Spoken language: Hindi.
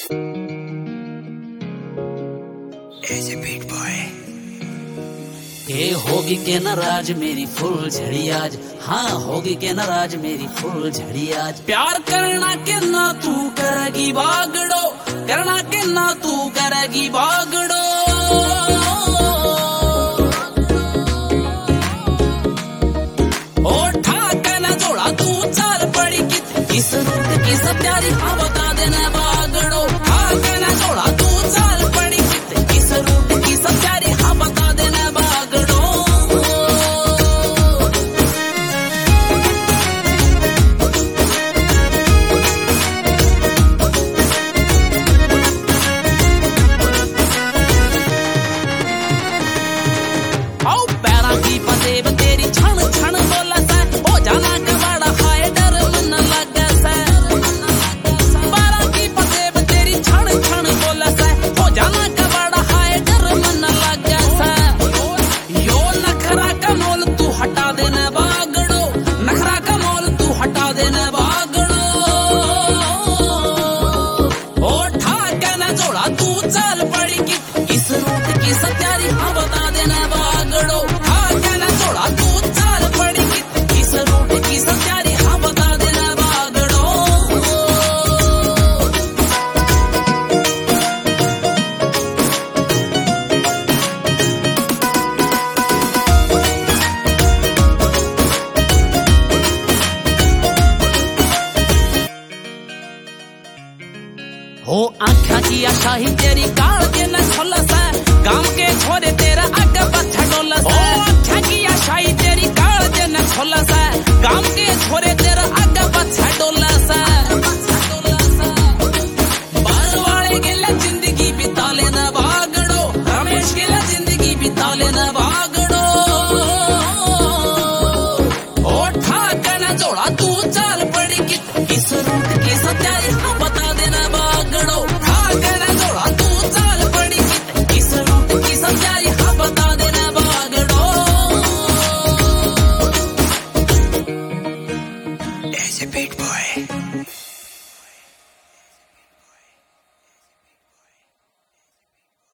ये होगी के नाराज मेरी फुल झड़ी आज, हाँ होगी के नाराज मेरी फुल झड़ी आज। प्यार करना के ना तू करेगी बागड़ो, करना के ना तू करेगी बागड़ो। ओ ठाका ना जोड़ा तू चाल पड़ी किस रूट की सत्यारी, हाँ बता देना बागड़ो। ठाका ना जोड़ा तू चाल पड़ी किस रूट की सत्यारी, हाँ बता देना बागड़ो। पसेब तेरी छण छण बोला सा, हो जाना कबाड़ा खाए डर मन लगे सा। बारा की पसेब तेरी छण छण बोला सा, हो जाना कबाड़ा खाए डर मन लगे सा। यो नखरा का मोल तू हटा देना बागड़ो, नखरा का मोल तू हटा देना बागड़ो। ओ ठाके ना जोड़ा तू चाल पड़ी किस रूट की सत्यारी, हाँ बता देना बागड़ो। हो आँखा की आशा ही तेरी काल के न छोला सा, गांव के छोरे तेरा आगे पछा डोला सा। हो आँखा की आशा ही तेरी काल के न छोला सा, गांव के छोरे तेरा आगे पछा डोला